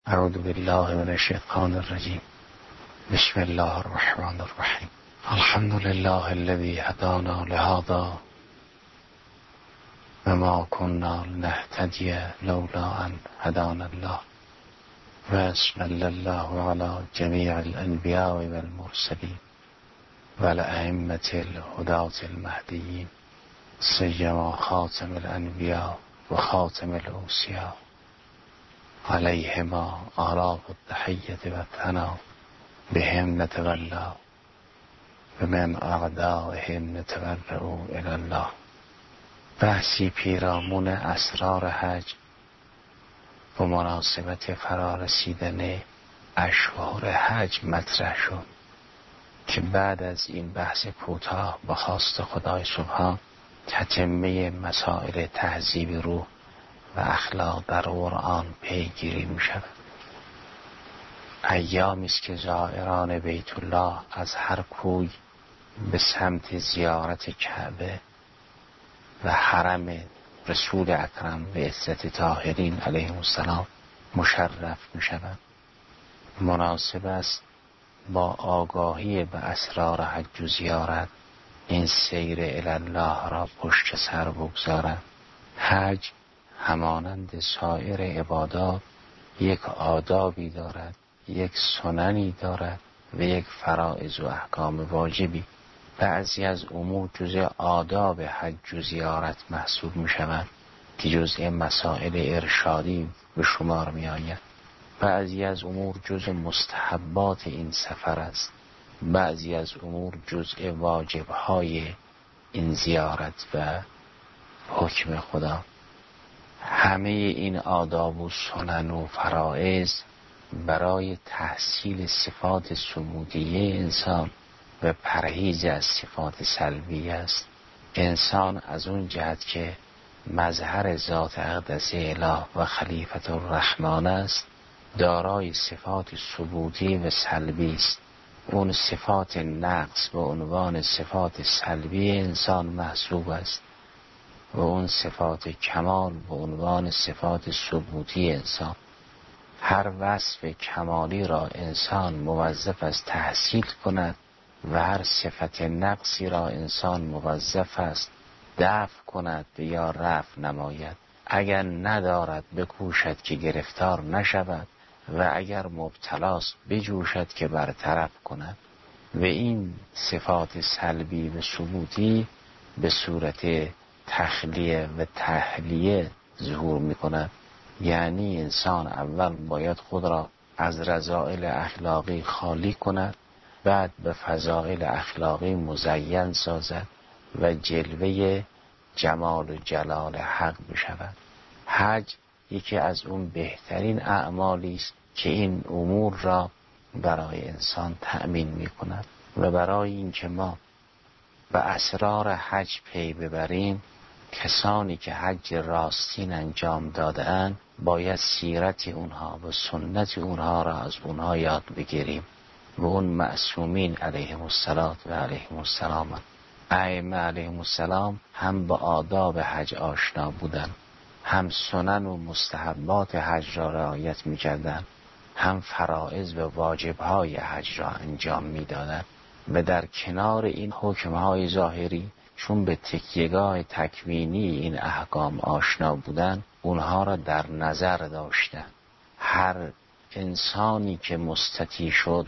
اعوذ بالله من الشیطان الرجیم. بسم الله الرحمن الرحیم. الحمد لله الذي هدانا لهذا وما كنا لنهتدي لولا ان هدانا الله وصلى الله على جميع الانبیاء والمرسلین والائمة الهداة المهدیین سیما خاتم الانبیاء و خاتم الاوصیاء علیهما آلاف التحیة و الثنا بهم نتولا و من اعدائهم نتبرأ الی الله. بحثی پیرامون اسرار حج و مناسبت فرارسیدن اشهر حج مطرح شد که بعد از این بحث کوتاه با خواست خدای سبحان تتمه مسائل تهذیب روح و اخلاق در قرآن پیگیری می شود. ایامی است که زائران بیت الله از هر کوی به سمت زیارت کعبه و حرم رسول اکرم به عزت طاهرین علیهم السلام مشرف می شود. مناسب است با آگاهی به اسرار حج و زیارت این سیر الی الله را پشت سر بگذارند. حج همانند سایر عبادات یک آدابی دارد، یک سننی دارد و یک فرائض و احکام واجبی. بعضی از امور جزء آداب حج و زیارت محسوب می شوند که جزء مسائل ارشادی به شمار می آید. بعضی از امور جزء مستحبات این سفر است. بعضی از امور جزء واجبهای این زیارت و حکم خدا. همه این آداب و سنن و فرائض برای تحصیل صفات صمودیه انسان و پرهیز از صفات سلبی است. انسان از اون جهت که مظهر ذات اقدس اله و خلیفت الرحمن است دارای صفات ثبوتی و سلبی است. اون صفات نقص به عنوان صفات سلبی انسان محسوب است و اون صفات کمال به عنوان صفات ثبوتی انسان. هر وصف کمالی را انسان موظف است تحصیل کند و هر صفت نقصی را انسان موظف است دفع کند یا رفع نماید. اگر ندارد بکوشد که گرفتار نشود و اگر مبتلاست بجوشد که برطرف کند. و این صفات سلبی و ثبوتی به صورت تخلیه و تحلیه ظهور می کند. یعنی انسان اول باید خود را از رذائل اخلاقی خالی کند، بعد به فضائل اخلاقی مزین سازد و جلوه جمال و جلال حق بشود. حج یکی از اون بهترین اعمالی است که این امور را برای انسان تأمین می کند. و برای اینکه ما به اسرار حج پی ببریم کسانی که حج راستین انجام داده‌اند باید سیرت اونها و سنت اونها را از اونها یاد بگیریم و اون معصومین علیهم الصلاة و علیهم السلام. ائمه علیهم السلام هم با آداب حج آشنا بودند، هم سنن و مستحبات حج را رعایت می‌کردند، هم فرائض و واجب‌های حج را انجام می‌دادند. و در کنار این حکم‌های ظاهری چون به تکیه‌گاه تکوینی این احکام آشنا بودند اونها را در نظر داشتند. هر انسانی که مستطیع شد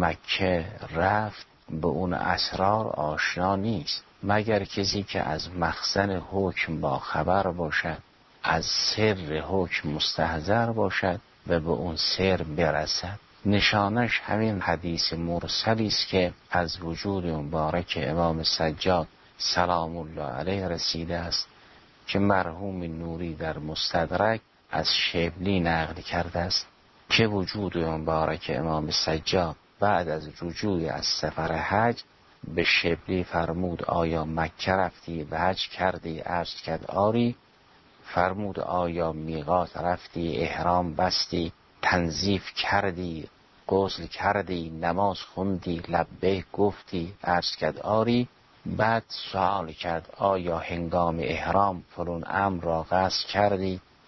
مکه رفت به اون اسرار آشنا نیست مگر کسی که از مخزن حکم با خبر باشد، از سر حکم مستحضر باشد و به اون سر برسد. نشانش همین حدیث مرسلی است که از وجود مبارک امام سجاد سلام الله علیه رسیده است که مرحوم نوری در مستدرک از شبلی نقل کرده است که وجود مبارک امام سجاد بعد از رجوع از سفر حج به شبلی فرمود آیا مکه رفتی و حج کردی؟ عرض کرد آری. فرمود آیا میقات رفتی؟ احرام بستی؟ تنظیف کردی؟ غسل کردی؟ نماز خوندی؟ لبیک گفتی؟ عرض کرد آری. بعد سوال کرد آیا هنگام احرام فلان امر را قصد کردی؟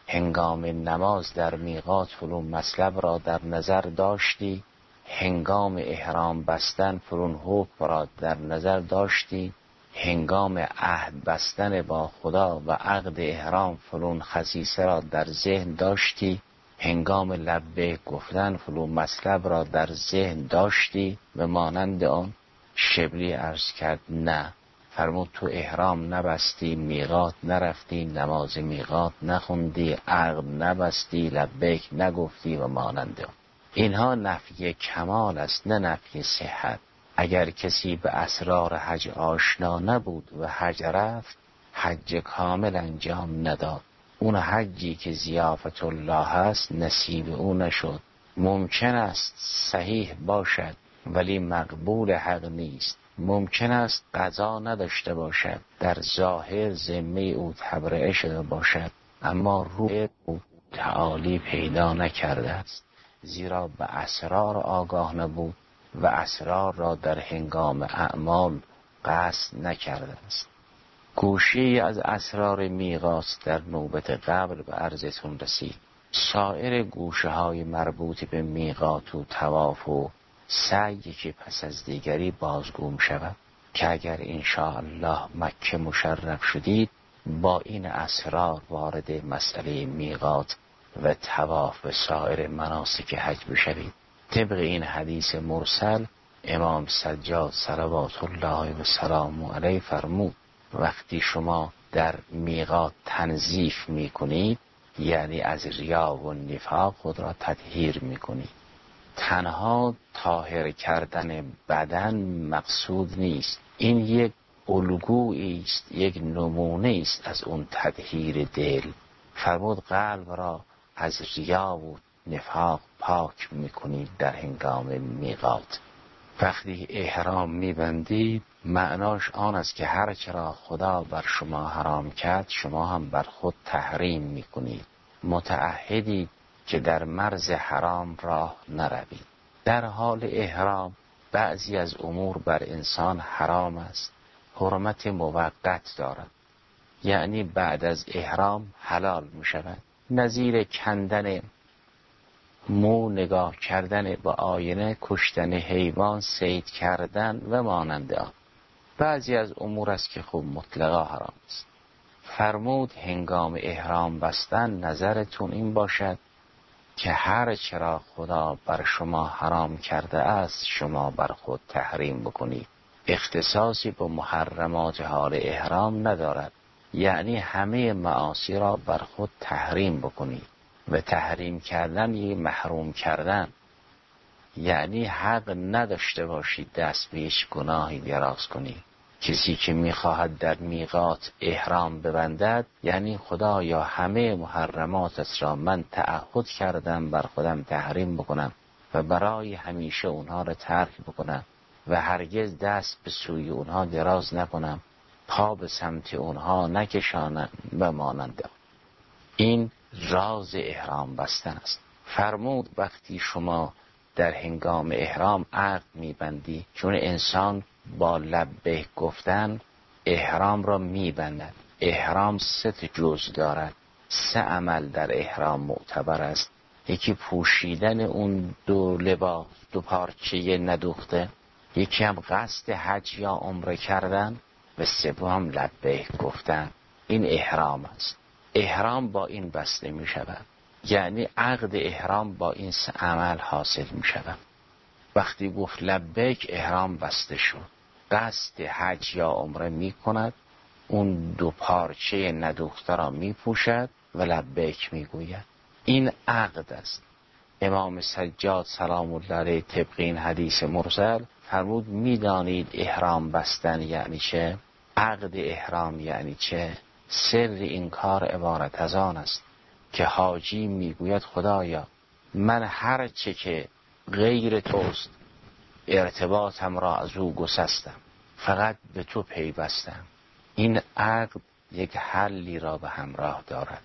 هنگام نماز در میقات فلان مطلب را در نظر داشتی، هنگام احرام بستن فلان حکم را در نظر داشتی، هنگام عهد بستن با خدا و عقد احرام فلان خصیصه را در ذهن داشتی، هنگام لبیک گفتن فلان مطلب را در ذهن داشتی. به مانند آن شبلی عرض کرد نه. فرمود تو احرام نبستی، میقات نرفتی، نماز میقات نخوندی، عقد نبستی، لبیک نگفتی و مانند آن. اینها نفی کمال است نه نفی صحت. اگر کسی به اسرار حج آشنا نبود و حج رفت، حج کامل انجام نداد. اون حجی که ضیافت الله است نصیب او نشد. ممکن است صحیح باشد ولی مقبول حق نیست. ممکن است قضا نداشته باشد، در ظاهر ذمه او تبرئه شده باشد، اما روح او تعالی پیدا نکرده است، زیرا به اسرار آگاه نبود و اسرار را در هنگام اعمال قصد نکرده است. گوشی از اسرار میقات در نوبت قبل به عرضتون رسید. سایر گوشه های مربوط به میقات و طواف و سعی که پس از دیگری بازگو می شود که اگر انشاءالله مکه مشرف شدید با این اسرار وارد مسئله میقات و طواف و سایر مناسک حج بشوید. طبق این حدیث مرسل امام سجاد صلوات الله و سلام علیه فرمود وقتی شما در میقات تنظیف می کنید یعنی از ریا و نفاق خود را تطهیر می کنید. تنها طاهر کردن بدن مقصود نیست، این یک الگویی است، یک نمونه است از اون تطهیر دل. فرمود قلب را از ریا و نفاق پاک میکنید در هنگام میقات. وقتی احرام میبندید معناش آن است که هر چرا خدا بر شما حرام کرد شما هم بر خود تحریم میکنید. متعهدید که در مرز حرام راه نروید. در حال احرام بعضی از امور بر انسان حرام است، حرمت موقت دارد، یعنی بعد از احرام حلال می شود. نظیر کندن مو، نگاه کردن با آینه، کشتن حیوان، صید کردن و مانند آن. بعضی از امور است که خب مطلقا حرام است. فرمود هنگام احرام بستن نظرتون این باشد که هر چرا خدا بر شما حرام کرده است شما بر خود تحریم بکنید. اختصاصی با محرمات حال احرام ندارد، یعنی همه معاصی را بر خود تحریم بکنید. و تحریم کردن یه محروم کردن، یعنی حق نداشته باشید دست به هیچ گناهی دراز کنید. کسی که میخواهد در میقات احرام ببندد یعنی خدایا همه محرماتت را من تعهد کردم بر خودم تحریم بکنم و برای همیشه اونها را ترک بکنم و هرگز دست به سوی اونها دراز نکنم، پا به سمت اونها نکشانم و مانند. این راز احرام بستن است. فرمود وقتی شما در هنگام احرام عقد میبندی، چون انسان با لبیک گفتن احرام را میبندد. احرام 3 جزء دارد، 3 عمل در احرام معتبر است. یکی پوشیدن اون 2 لباس، 2 پارچه ندوخته، یکی هم قصد حج یا عمره کردن و سوم لبیک گفتن. این احرام است. احرام با این بسته می شود، یعنی عقد احرام با این 3 عمل حاصل می شود. وقتی گفت لبیک احرام بسته شد، قصد حج یا عمره می کند، اون 2 پارچه ندوخته را می پوشد و لبیک می گوید. این عقد است. امام سجاد سلام الله علیه طبق این حدیث مرسل فرمود می دانید احرام بستن یعنی چه؟ عقد احرام یعنی چه؟ سر این کار عبارت از آن است که حاجی میگوید خدایا من هر چه که غیر توست ارتباطم را از او گسستم، فقط به تو پیوستم. این عقد یک حلی را به همراه دارد.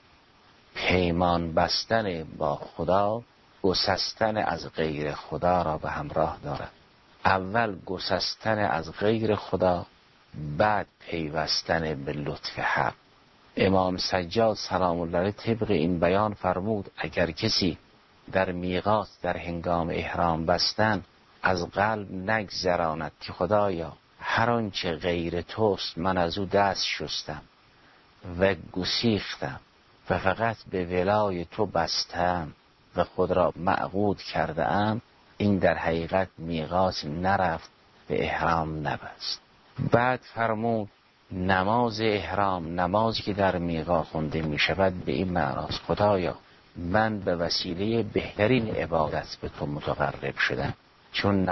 پیمان بستن با خدا گسستن از غیر خدا را به همراه دارد. اول گسستن از غیر خدا، بعد پیوستن به لطف حق. امام سجاد سلام الله علیه طبق این بیان فرمود اگر کسی در میقات در هنگام احرام بستن از قلب نگذراند که خدایا هر آنچه غیر توست من از او دست شستم و گسیختم و فقط به ولای تو بستم و خود را معقود کرده ام، این در حقیقت میقات نرفت به احرام نبست. بعد فرمود نماز احرام، نمازی که در میقات خونده می شود، به این معناست خدایا من به وسیله بهترین عبادت به تو متقرب شدم، چون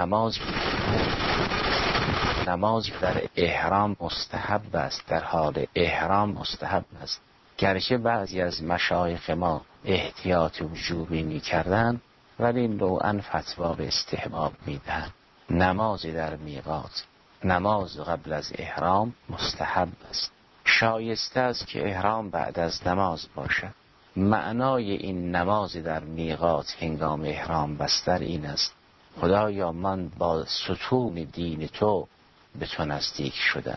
نماز در احرام مستحب است، در حال احرام مستحب است. گرچه بعضی از مشایخ ما احتیاط وجوبی می کردن ولی نوعاً فتوا به استحباب می دهن. نماز در میقات، نماز قبل از احرام مستحب است. شایسته است که احرام بعد از نماز باشد. معنای این نماز در میقات هنگام احرام بستن این است خدایا من با ستون دین تو به تو نزدیک شدم.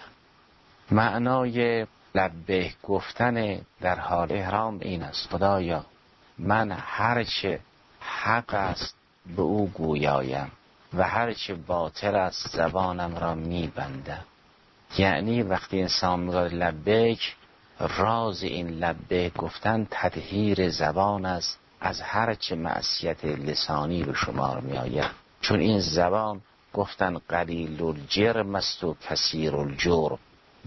معنای لبیک گفتن در حال احرام این است خدایا من هرچه حق است به او گویایم و هرچه باطل است زبانم را میبندم. یعنی وقتی انسان میگه لبیک، راز این لبیک گفتن تطهیر زبان است از هرچه معصیت لسانی به شمار می آید، چون این زبان گفتن قلیل الجرم است و کثیر الجرم.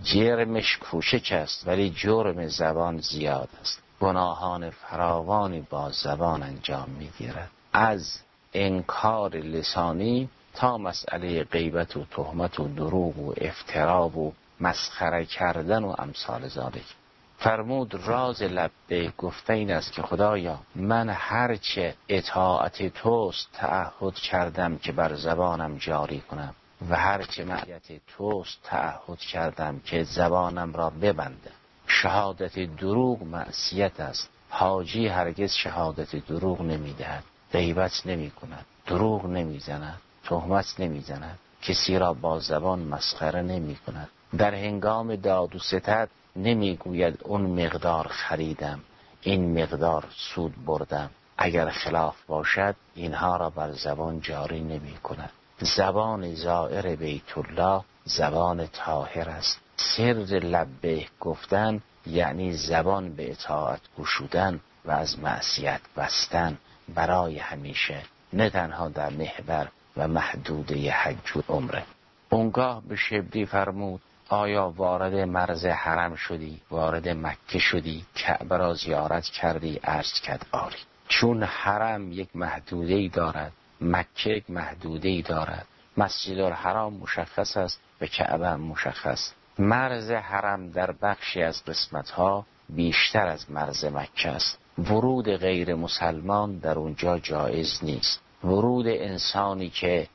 جرمش کوچک است ولی جرم زبان زیاد است. گناهان فراوانی با زبان انجام می گیرد، از انکار لسانی تا مسئله غیبت و تهمت و دروغ و افترا و مسخره کردن و امثال ذالک. فرمود راز لبیک گفته این است که خدایا من هرچه اطاعت توست تعهد کردم که بر زبانم جاری کنم و هرچه معصیت توست تعهد کردم که زبانم را ببندم. شهادت دروغ معصیت است. حاجی هرگز شهادت دروغ نمیدهد، غیبت نمی کند، دروغ نمی زند، تهمت نمی زند، کسی را با زبان مسخره نمی کند. در هنگام داد و ستد نمی گوید اون مقدار خریدم، این مقدار سود بردم. اگر خلاف باشد اینها را بر زبان جاری نمی کند. زبان زائر بیت الله زبان طاهر است. سر لبیک گفتن یعنی زبان به اطاعت گشودن و از معصیت بستن برای همیشه، نه تنها در محور و محدوده حج و عمره. اونگاه به شبلی فرمود آیا وارد مرز حرم شدی؟ وارد مکه شدی؟ کعبه را زیارت کردی؟ عرض کرد آری. چون حرم یک محدوده‌ای دارد، مکه یک محدوده‌ای دارد. مسجد الحرام مشخص است و کعبه مشخص. مرز حرم در بخشی از قسمت‌ها بیشتر از مرز مکه است. ورود غیر مسلمان در اونجا جایز نیست. ورود انسانی که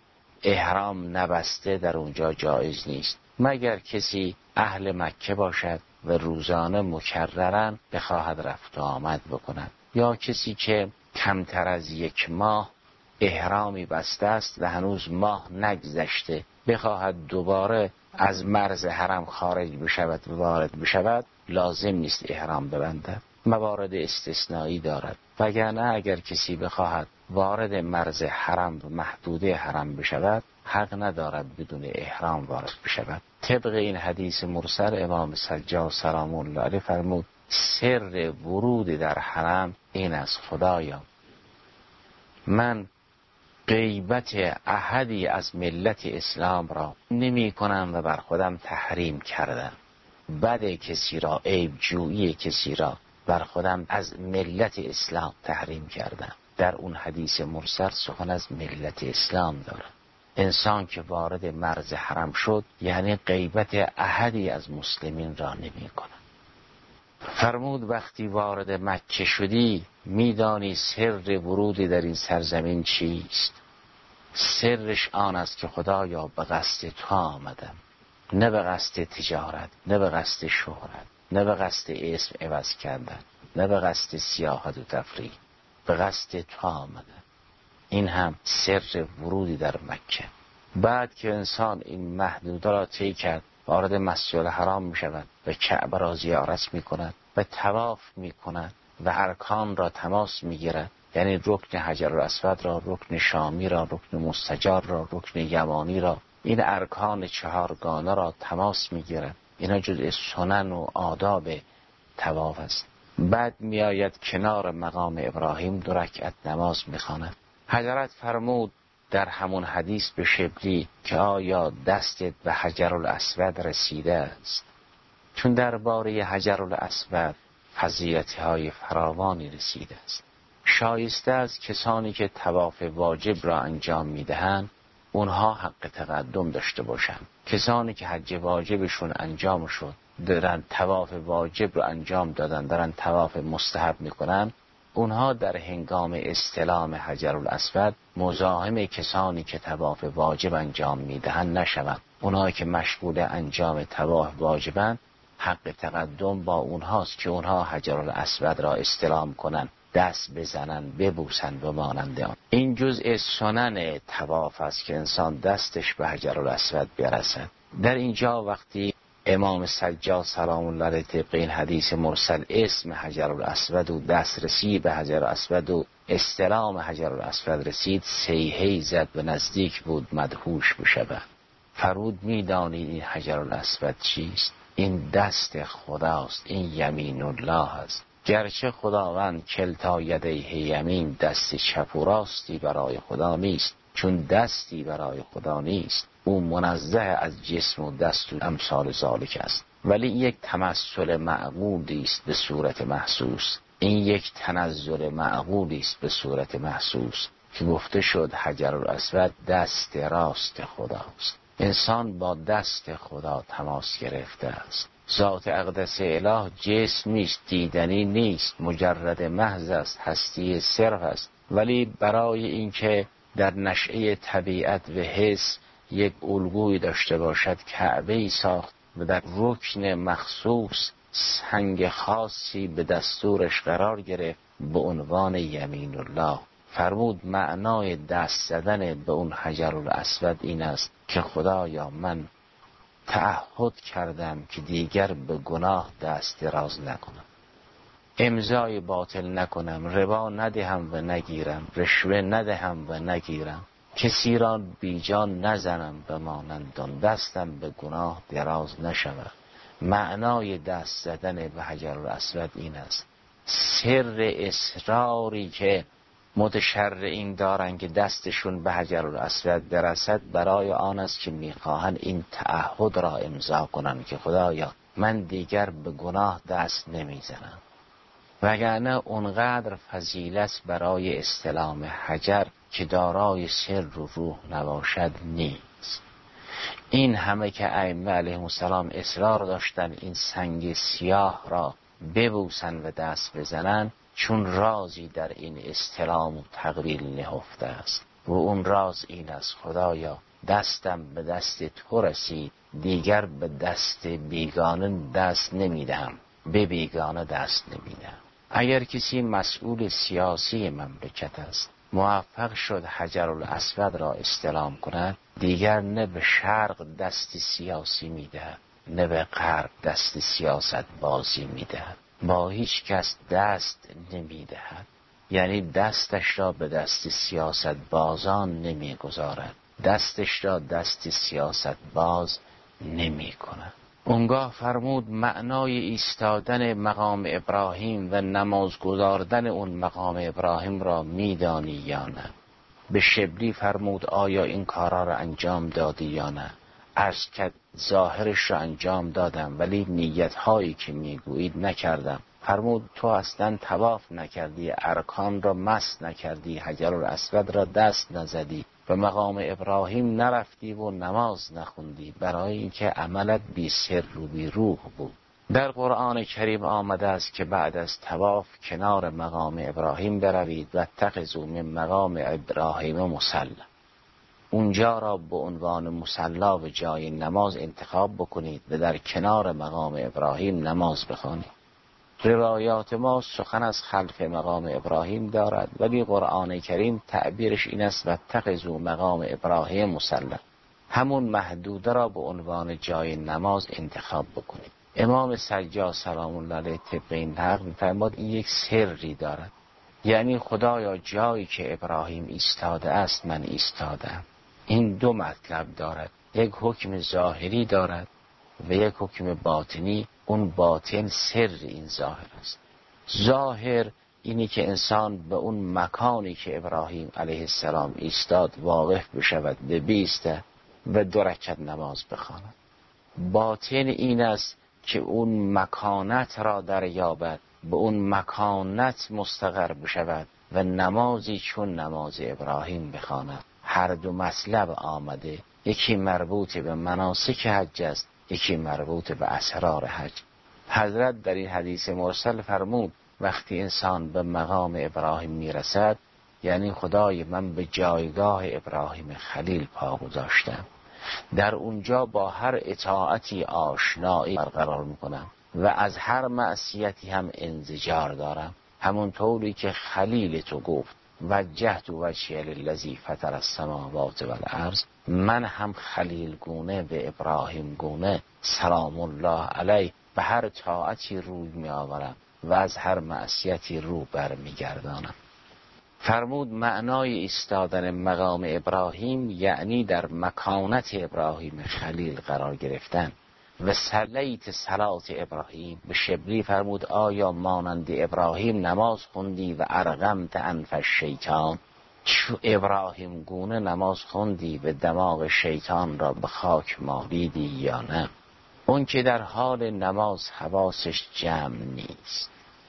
احرام نبسته در اونجا جایز نیست، مگر کسی اهل مکه باشد و روزانه مکررن بخواهد رفت و آمد بکند، یا کسی که کمتر از یک ماه احرامی بسته است و هنوز ماه نگذشته بخواهد دوباره از مرز حرم خارج بشود و وارد بشود، لازم نیست احرام ببندد. موارد استثنایی دارد. وگرنه اگر کسی بخواهد وارد مرز حرم و محدوده حرم بشود، حق ندارد بدون احرام وارد بشود. طبق این حدیث مرسل امام سجاد سلام الله علیه فرمود سر ورود در حرم این است خدایا من غیبت احدی از ملت اسلام را نمی کنم و بر خودم تحریم کردم. بد کسی را، عیب جویی کسی را بر خودم از ملت اسلام تحریم کردم. در اون حدیث مرسل سخن از ملت اسلام دارد. انسان که وارد مرز حرم شد یعنی غیبت احدی از مسلمین را نمی کند. فرمود وقتی وارد مکه شدی میدانی سر ورود در این سرزمین چیست؟ سرش آن است که خدایا به قصد تو آمدم، نه به قصد تجارت، نه به قصد شهرت، نه به قصد اسم عوض کردن، نه به قصد سیاحت و تفریح، به قصد تو آمدم. این هم سر ورودی در مکه. بعد که انسان این محدوده را طی کرد وارد مسجد الحرام می شود و کعبه را زیارت می کند و طواف می کند و ارکان را تماس می گیرد، یعنی رکن حجر الاسود را، رکن شامی را، رکن مستجار را، رکن یمانی را، این ارکان چهارگانه را تماس می گیرد. اینا جزء سنن و آداب طواف است. بعد می آید کنار مقام ابراهیم 2 رکعت نماز می خواند. حضرت فرمود در همون حدیث به شبلی که آیا دستت به حجر الاسود رسیده است؟ چون درباره حجر الاسود فضیلت‌های فراوانی رسیده است. شایسته است کسانی که طواف واجب را انجام میدهند اونها حق تقدم داشته باشند. کسانی که حج واجبشون انجام شد دارن طواف واجب را انجام دادن، دارن طواف مستحب میکنن، اونها در هنگام استلام حجر الاسود مزاحم کسانی که طواف واجب انجام میدهند نشوند. اونها که مشغول انجام طواف واجبند حق تقدم با اونهاست که اونها حجر الاسود را استلام کنند، دست بزنن، ببوسن و مانند آن. این جزء سنن طواف است که انسان دستش به حجر الاسود برسد. در اینجا وقتی امام سجاد سلام الله علیه طبق این حدیث مرسل اسم حجر الاسود و دسترسی به حجر الاسود و استلام حجر الاسود رسید، صیحه‌ای زد و نزدیک بود مدهوش بشود. فرود می‌دانید این حجر الاسود چیست؟ این دست خداست، این یمین الله است. گرچه خداوند کلتا یدیه یمین، دست چپ و راستی برای خدا نیست، چون دستی برای خدا نیست او منزه از جسم و دست و امثال ذالک است، ولی یک تمثل معقولی است به صورت محسوس. این یک تنزل معقولی است به صورت محسوس که گفته شد حجر الاسود دست راست خداست. انسان با دست خدا تماس گرفته است. ذات اقدس اله جسم نیست، دیدنی نیست، مجرد محض است، هستی صرف است، ولی برای اینکه در نشأه طبیعت و حس یک الگوی داشته باشد کعبه‌ای ساخت و در رکن مخصوص سنگ خاصی به دستورش قرار گرفت به عنوان یمین الله. فرمود معنای دست زدن به اون حجر الاسود این است که خدایا من تعهد کردم که دیگر به گناه دست دراز نکنم، امضای باطل نکنم، ربا ندهم و نگیرم، رشوه ندهم و نگیرم، کسی را بیجان نزنم به مانندان، دستم به گناه دراز نشود. معنای دست زدن به حجر الاسود این است. سر اصراری که متشرعین دارن که دستشون به حجر الاسود برسد برای آن است که میخواهند این تعهد را امضا کنند که خدایا من دیگر به گناه دست نمیزنم. وگرنه اونقدر فضیلت برای استلام حجر که دارای سر و روح نباشد نیست. این همه که ائمه علیهم السلام اصرار داشتن این سنگ سیاه را ببوسن و دست بزنن، چون رازی در این استلام و تقبیل نهفته است و اون راز این است خدایا دستم به دست تو رسید، دیگر به دست بیگانه دست نمیدهم، به بیگانه دست نمیدهم. اگر کسی مسئول سیاسی مملکت است موفق شد حجر الاسود را استلام کند، دیگر نه به شرق دست سیاسی میدهد نه به غرب دست سیاست بازی میدهد، با هیچ کس دست نمیدهد، یعنی دستش را به دست سیاست بازان نمیگذارد، دستش را دست سیاست باز نمی کند. اونگاه فرمود معنای ایستادن مقام ابراهیم و نماز گذاردن اون مقام ابراهیم را میدانی یا نه؟ به شبلی فرمود آیا این کارا را انجام دادی یا نه؟ عرض کرد ظاهرش را انجام دادم ولی نیت‌هایی که میگویید نکردم. فرمود تو اصلا طواف نکردی، ارکان را مس نکردی، حجر الاسود را دست نزدی و مقام ابراهیم نرفتی و نماز نخوندی، برای اینکه عملت بی سر و بی روح بود. در قرآن کریم آمده است که بعد از طواف کنار مقام ابراهیم بروید و اتخذوا من مقام ابراهیم مصلی، اونجا را به عنوان مصلا و جای نماز انتخاب بکنید و در کنار مقام ابراهیم نماز بخوانید. روایات ما سخن از خلف مقام ابراهیم دارد ولی قرآن کریم تعبیرش این است و اتخذوا مقام ابراهیم مصلی. همون محدوده را به عنوان جای نماز انتخاب بکنید. امام سجاد سلام الله علیه طبق این نقل می‌فرماد این یک سری دارد، یعنی خدایا جایی که ابراهیم ایستاده است من ایستادم. این دو مطلب دارد، یک حکم ظاهری دارد و یک حکم باطنی. اون باطن سر این ظاهر است. ظاهر اینی که انسان به اون مکانی که ابراهیم علیه السلام ایستاد واقف بشود، بایسته و 2 رکعت نماز بخواند. باطن این است که اون مکانت را دریابد، به اون مکانت مستقر بشود و نمازی چون نماز ابراهیم بخواند. هر دو مطلب آمده، یکی مربوط به مناسک حج است، یکی مربوط به اسرار حج. حضرت در این حدیث مرسل فرمود وقتی انسان به مقام ابراهیم میرسد، یعنی خدای من به جایگاه ابراهیم خلیل پا گذاشتم، در اونجا با هر اطاعتی آشنایی برقرار میکنم و از هر معصیتی هم انزجار دارم. همون طوری که خلیل تو گفت وجهت وجهی للذی فطر السماوات والارض، من هم خلیل گونه به ابراهیم گونه سلام الله علیه به هر طاعتی روی می آورم و از هر معصیتی رو بر می گردانم. فرمود معنای ایستادن مقام ابراهیم یعنی در مکانت ابراهیم خلیل قرار گرفتن. و صلیت صلات ابراهیم، به شبلی فرمود آیا مانند ابراهیم نماز خوندی و ارغمت انف الشیطان، چو ابراهیم گونه نماز خوندی و دماغ شیطان را به خاک مالیدی یا نه؟ اون که در حال نماز حواسش جمع نیست،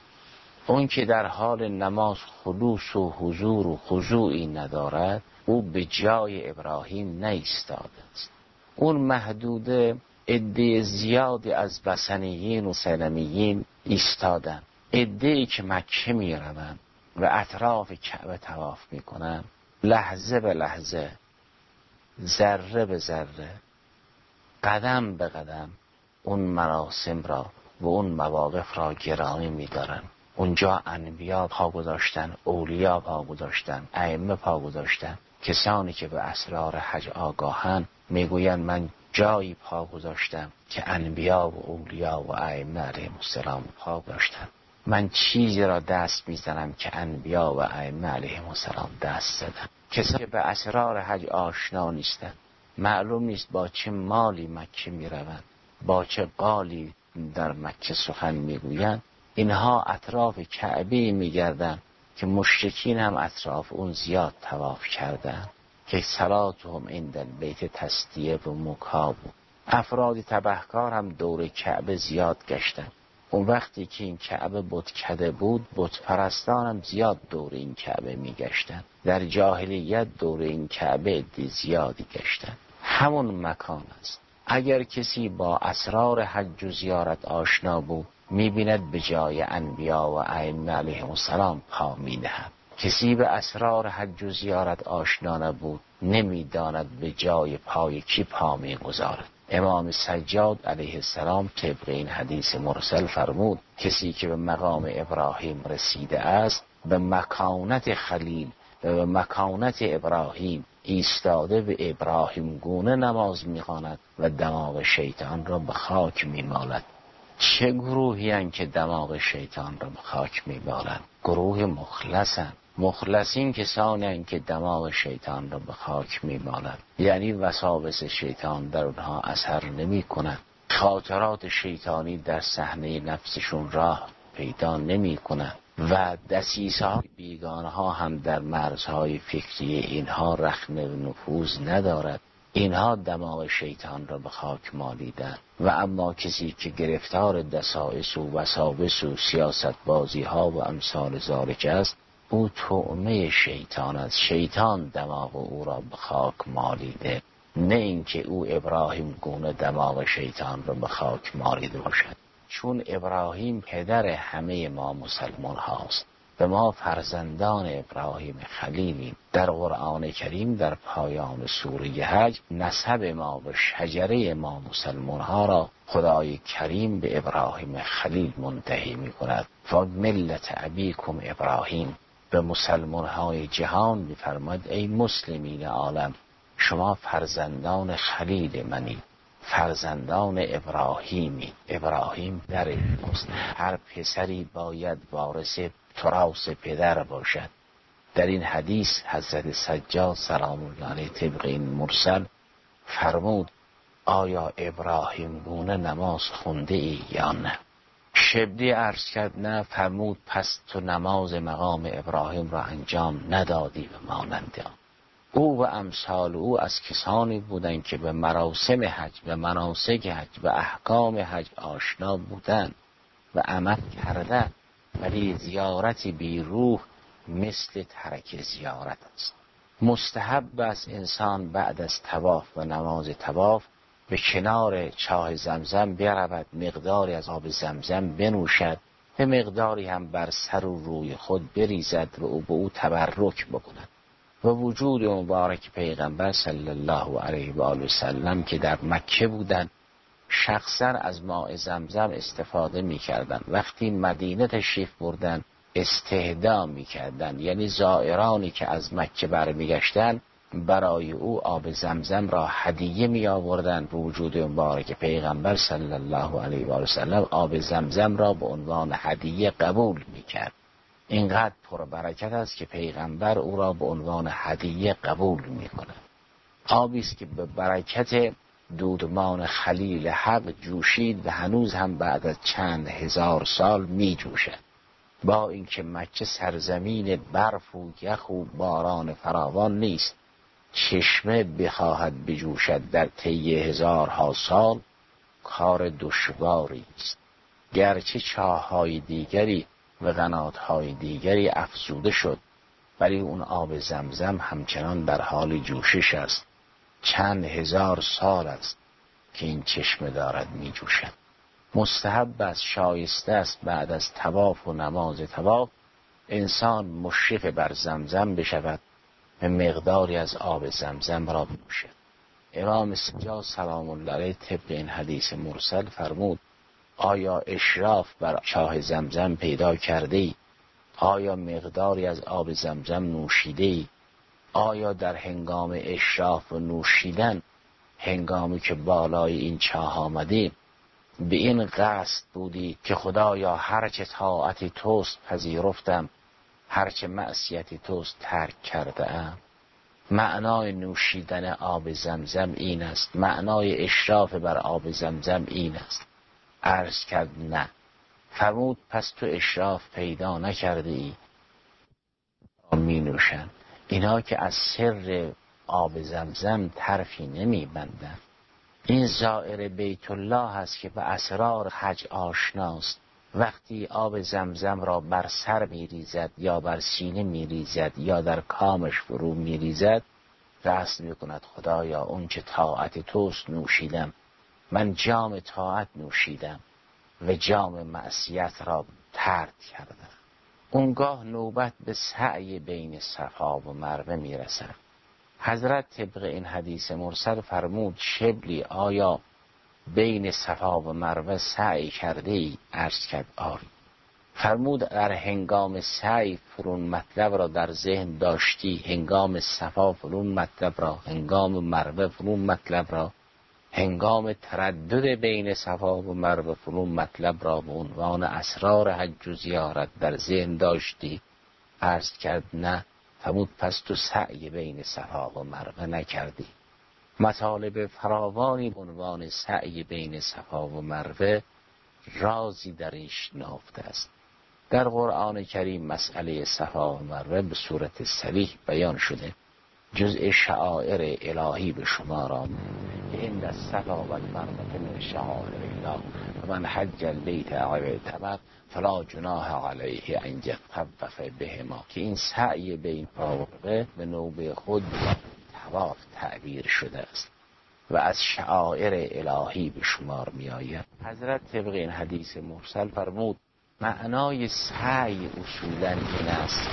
اون که در حال نماز خلوص و حضور و خضوعی ندارد، او به جای ابراهیم نایستاده است. اون محدوده عده زیادی از وثنیین و صنمیین ایستادن، عده‌ای که مکه می روند و اطراف کعبه طواف می کنند، لحظه به لحظه، ذره به ذره، قدم به قدم اون مراسم را و اون مواقف را گرامی می دارن. اونجا انبیا پا گذاشتن، اولیا پا گذاشتن، ائمه پا گذاشتن. کسانی که به اسرار حج آگاهن میگوین من جایی پا گذاشتم که انبیا و اولیا و ائمه علیهم السلام پا گذاشتن. من چیزی را دست میزنم که انبیا و ائمه علیهم السلام دست زدن. کسانی که به اسرار حج آشنا نیستن، معلوم نیست با چه مالی مکه میروند، با چه قالی در مکه سخن میگویند، اینها اطراف کعبه میگردن که مشرکین هم اطراف اون زیاد طواف کردن که صلاتهم عند البیت تسدیه و مکاب. افراد تبهکار هم دور کعبه زیاد گشتن. اون وقتی که این کعبه بتکده بود، بت پرستان هم زیاد دور این کعبه میگشتن. در جاهلیت دور این کعبه زیادی گشتن. همون مکان است. اگر کسی با اسرار حج و زیارت آشنا بود، می‌بیند به جای انبیا و ائمه علیهم السلام پا می‌نهد. کسی به اسرار حج و زیارت آشنا نبود، نمی‌داند به جای پای کی پا می‌گذارد. امام سجاد علیه السلام طبق این حدیث مرسل فرمود کسی که به مقام ابراهیم رسیده است، به مکانت خلیل و به مکانت ابراهیم ایستاده، به ابراهیم گونه نماز می‌خواند و دماغ شیطان را به خاک می‌مالد. چه گروهی هستند که دماغ شیطان را به خاک می‌مالند؟ گروه مخلصند. مخلصین کسانی هستند که دماغ شیطان را به خاک می‌مالند، یعنی وساوس شیطان در اونها اثر نمی‌کند، خاطرات شیطانی در صحنه نفسشون راه پیدا نمی‌کند و دسیسه‌های بیگانه‌ها هم در مرزهای فکری اینها رخنه و نفوذ ندارد. اینها دماغ شیطان را به خاک مالیدن. و اما کسی که گرفتار دسائس و وساوس و سیاست بازی ها و امثال ذالک است، او طعمه شیطان است. شیطان دماغ او را به خاک مالیده، نه اینکه او ابراهیم گونه دماغ شیطان را به خاک مالیده باشد. چون ابراهیم پدر همه ما مسلمان هاست و ما فرزندان ابراهیم خلیلیم. در قرآن کریم در پایان سوره حج نسب ما و شجره ما مسلمان ها را خدای کریم به ابراهیم خلیل منتهی می کند. و ملت ابیکم ابراهیم، به مسلمان های جهان می فرماید ای مسلمین عالم، شما فرزندان خلیل منی، فرزندان ابراهیمی. ابراهیم در اوست. هر پسری باید وارث تراث پدر باشد. در این حدیث حضرت سجاد سلام الله علیه طبق این مرسل فرمود آیا ابراهیم گونه نماز خونده ای یا نه؟ شبلی عرض کرد نه. فرمود پس تو نماز مقام ابراهیم را انجام ندادی و مانند آن. او و امثال او از کسانی بودند که به مراسم حج و مناسک حج و احکام حج آشنا بودند و عمل کردند، ولی زیارت بی روح مثل ترک زیارت است. مستحب است انسان بعد از طواف و نماز طواف به کنار چاه زمزم برود، مقداری از آب زمزم بنوشد، به مقداری هم بر سر و روی خود بریزد و او به او تبرک بکند. و وجود مبارک پیغمبر صلی الله علیه و آله و سلم که در مکه بودند شخصا از ماء زمزم استفاده می‌کردند. وقتی مدینه تشریف بردند استهدا می‌کردند، یعنی زائرانی که از مکه برمیگشتند برای او آب زمزم را هدیه می‌آوردند. به وجود مبارک پیغمبر صلی الله علیه و آله و سلم آب زمزم را به عنوان هدیه قبول می‌کرد. اینقدر پربرکت است که پیغمبر او را به عنوان هدیه قبول می‌کند. آبی است که به برکت دودمان خلیل حق جوشید و هنوز هم بعد از چند هزار سال می‌جوشد. با اینکه مکه سرزمین برف و یخ و باران فراوان نیست، چشمه بخواهد بجوشد در طی هزارها سال کار دشواری است. گرچه چاه‌های دیگری و قنات‌های دیگری افزوده شد، ولی اون آب زمزم همچنان در حال جوشش است. چند هزار سال است که این چشمه دارد می جوشد. مستحب است، شایسته است بعد از طواف و نماز طواف انسان مشرف بر زمزم بشود و مقداری از آب زمزم را بنوشد. امام سجاد سلام الله علیه طبق این حدیث مرسل فرمود آیا اشراف بر چاه زمزم پیدا کرده ای؟ آیا مقداری از آب زمزم نوشیده ای؟ آیا در هنگام اشراف و نوشیدن، هنگامی که بالای این چاه آمدی، به این قصد بودی که خدایا هرچه طاعت توست پذیرفتم، هرچه معصیت توست ترک کرده ام؟ معنای نوشیدن آب زمزم این است، معنای اشراف بر آب زمزم این است. عرض کرد نه. فرمود پس تو اشراف پیدا نکرده ای. می نوشن اینا که از سر آب زمزم طرفی نمی بندن. این زائر بیت الله هست که به اسرار حج آشناست. وقتی آب زمزم را بر سر می ریزد یا بر سینه می ریزد یا در کامش فرو می ریزد، قصد می کند خدایا اون چه طاعت توست نوشیدم، من جام طاعت نوشیدم و جام معصیت را ترک کردم. اونگاه نوبت به سعی بین صفا و مروه می رسد. حضرت طبق این حدیث مرسل فرمود شبلی آیا بین صفا و مروه سعی کرده ای؟ عرض کرد آری. فرمود در هنگام سعی فرون مطلب را در ذهن داشتی، هنگام صفا فرون مطلب را، هنگام مروه فرون مطلب را، هنگام تردد بین صفا و مروه فرون مطلب را به عنوان اسرار حج و زیارت در ذهن داشتی؟ عرض کرد نه. فرمود پس تو سعی بین صفا و مروه نکردی. مطالب فراوانی به عنوان سعی بین صفا و مروه رازی درش نهفته است. در قرآن کریم مسئله صفا و مروه به صورت صریح بیان شده. جزء شعائر الهی به شما را این الصفا و المروه من شعائر الله و من حج البیت او اعتمر فلا جناح علیه ان یطوف بهما، که این سعی بین صفا و مروه به نوبه خود طواف تعبیر شده است و از شعائر الهی به شمار می آید. حضرت طبق این حدیث مرسل فرمود معنای سعی اصولاً این است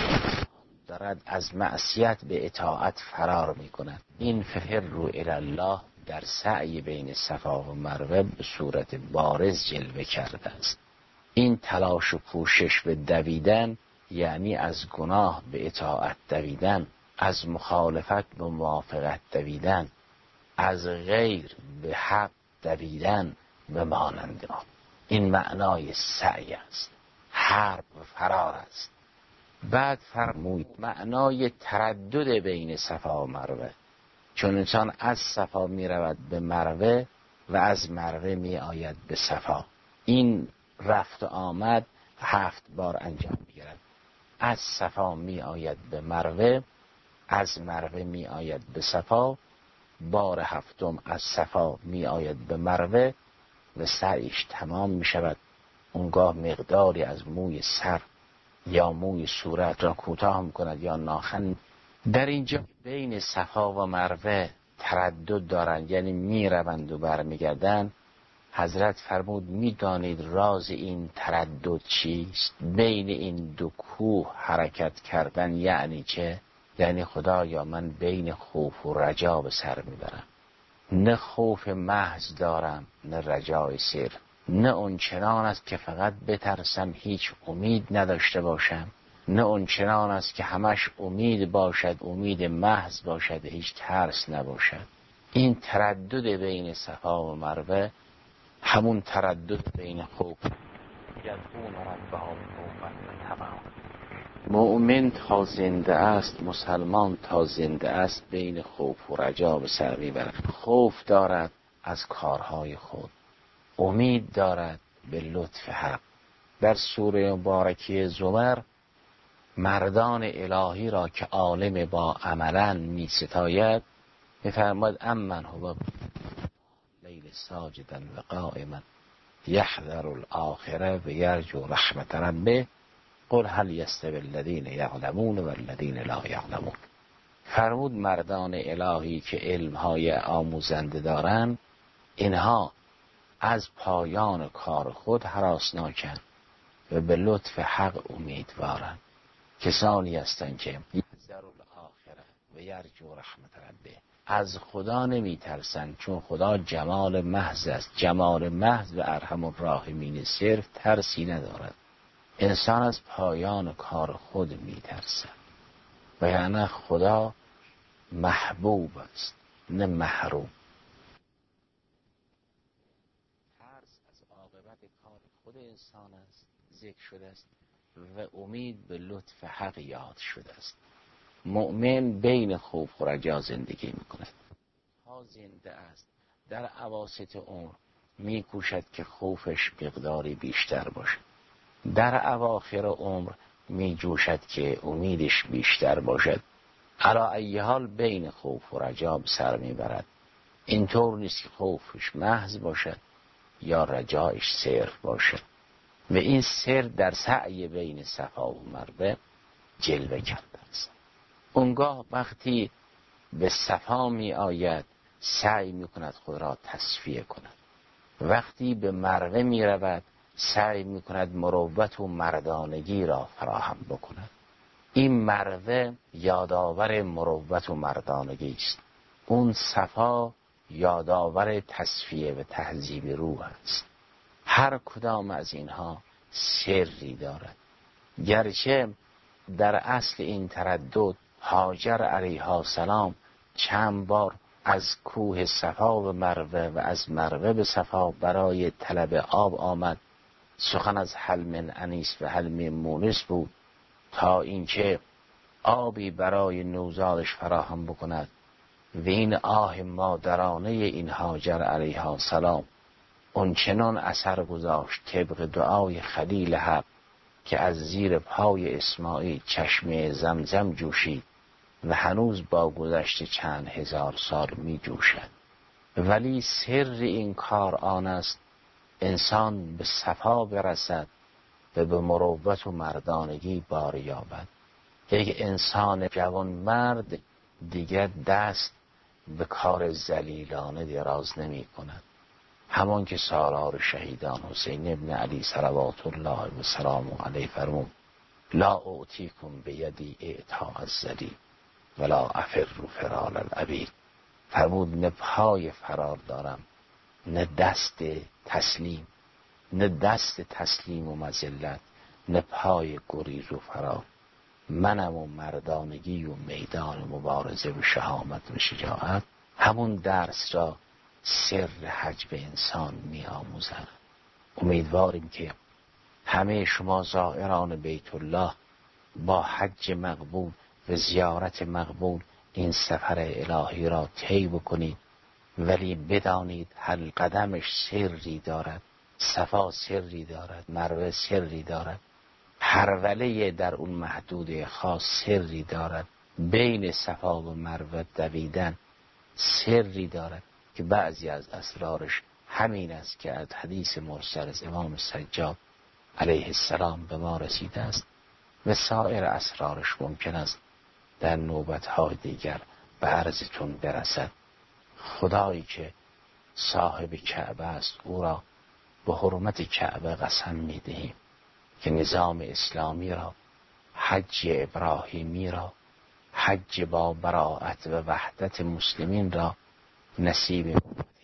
دارد از معصیت به اطاعت فرار می کند. این ففروا الی الله در سعی بین صفا و مروه به صورت بارز جلوه کرده است. این تلاش و کوشش به دویدن یعنی از گناه به اطاعت دویدن، از مخالفت به موافقت دویدن، از غیر به حق دویدن به مانند آن. این معنای سعی است، حرب و فرار است. بعد فرمود معنای تردد بین صفا و مروه، چون انسان از صفا می رود به مروه و از مروه می آید به صفا. این رفت و آمد 7 بار انجام می گیرد. از صفا می آید به مروه، از مروه می آید به صفا، بار 7 از صفا می آید به مروه و سعیش تمام می شود. اونگاه مقداری از موی سر یا موی صورت را کوتاه می کند یا ناخن. در اینجا بین صفا و مروه تردد دارند، یعنی می روند و برمیگردند. حضرت فرمود می دانید راز این تردد چیست؟ بین این دو کوه حرکت کردن یعنی چه؟ یعنی خدایا من بین خوف و رجا به سر میبرم. نه خوف محض دارم نه رجای صرف. نه اون چنان است که فقط بترسم هیچ امید نداشته باشم، نه اون چنان است که همش امید باشد، امید محض باشد، هیچ ترس نباشد. این تردد بین صفا و مروه همون تردد بین خوف. یدعون ربهم خوفا و طمعا. مؤمن تا زنده است، مسلمان تا زنده است، بین خوف و رجا به سر میبرد. خوف دارد از کارهای خود، امید دارد به لطف حق. در سوره مبارکه زمر مردان الهی را که عالم با عملا می ستاید می‌فرماید امن هو لیل ساجدا و قائما یحذر الاخره و یرجو رحمت ربه قل هل یستوی الذین یعلمون و الذین لا یعلمون. فرمود مردان الهی که علمهای آموزنده دارند، اینها از پایان کار خود هراسناکند و به لطف حق امیدوارند. کسانی هستند که یحذر الاخره و یرجو رحمت ربه، از خدا نمی ترسند چون خدا جمال محض است. جمال محض و ارحم الراحمین صرف ترسی ندارد. انسان از پایان کار خود می ترسد و یعنی خدا محبوب است نه محروم. ترس از عاقبت کار خود انسان است ذکر شده است و امید به لطف حق یاد شده است. مؤمن بین خوف و رجا زندگی می کند. تا زنده است در اواسط عمر می کوشد که خوفش مقداری بیشتر باشد، در اواخر عمر می جوشد که امیدش بیشتر باشد. علی ای حال بین خوف و رجا به سر می برد. اینطور نیست که خوفش محض باشد یا رجایش صرف باشد. و این سر در سعی بین صفا و مروه جلوه کرده است. اونگاه وقتی به صفا می آید سعی می کند خود را تصفیه کند، وقتی به مروه می رود سعی می کند مروت و مردانگی را فراهم بکند. این مروه یادآور مروت و مردانگی است، اون صفا یادآور تصفیه و تهذیب روح است. هر کدام از اینها سری دارد. گرچه در اصل این تردد هاجر علیها السلام چند بار از کوه صفا و مروه و از مروه به صفا برای طلب آب آمد، سخن از هل من انیس و هل من مونس بود تا اینکه آبی برای نوزادش فراهم بکند. و این آه مادرانه این هاجر علیها السلام اون چنان اثر گذاشت طبق دعای خلیل حق که از زیر پای اسماعیل چشمه زمزم جوشید و هنوز با گذشت چند هزار سال می جوشد. ولی سر این کار آن است انسان به صفا برسد و به مروت و مردانگی بار یابد. یک انسان جوان مرد دیگر دست به کار ذلیلانه دراز نمی کند. همان که سالار شهیدان حسین ابن علی صلوات الله و سلام علیه فرمود لا اعطیکم بیدی اعطاء الذلیل ولا افر فرار العبید. فرمود نه پای فرار دارم نه دست تسلیم، نه دست تسلیم و مذلت، نه پای گریز و فرار. منم و مردانگی و میدان مبارزه و شهامت و شجاعت، همون درس را سر حج به انسان می آموزند. امیدواریم که همه شما زائران بیت الله با حج مقبول و زیارت مقبول این سفر الهی را طی بکنید، ولی بدانید هر قدمش سری دارد، صفا سری دارد، مروه سری دارد، هروله در اون محدوده خاص سری دارد، بین صفا و مروه دویدن سری دارد که بعضی از اسرارش همین است که از حدیث مرسل از امام سجاد علیه السلام به ما رسیده است و سایر اسرارش ممکن است در نوبت‌های دیگر به عرضتون برسد. خدایی که صاحب کعبه است او را به حرمت کعبه قسم می‌دهیم که نظام اسلامی را، حج ابراهیمی را، حج با براءت و وحدت مسلمین را نصیب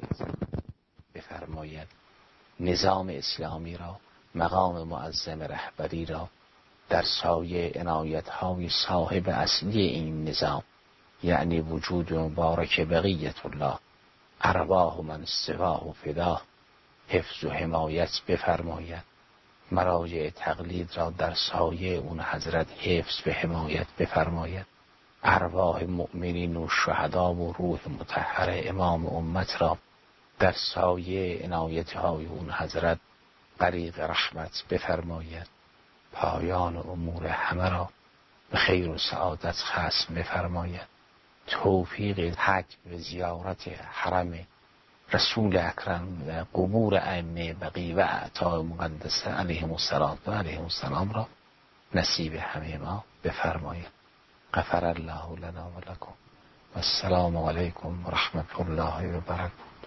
بفرماید. نظام اسلامی را، مقام معظم رهبری را در سایه عنایت‌های صاحب اصلی این نظام، یعنی وجود مبارک بقیت الله، ارواح من استواه و فداه، حفظ و حمایت بفرماید. مراجع تقلید را در سایه اون حضرت حفظ و حمایت بفرماید. ارواح مؤمنین و شهدا و روح مطهر امام امت را در سایه عنایت‌های اون حضرت غریق رحمت بفرماید. پایان امور همه را به خیر و سعادت ختم بفرماید. توفیق حج و زیارت حرم رسول اکرم و قبور ائمه بقیع و اعطاء مقدسه علیهم السلام را نصیب همه ما بفرماید. غفر الله لنا و لکم و السلام علیکم و رحمت الله و برکاته.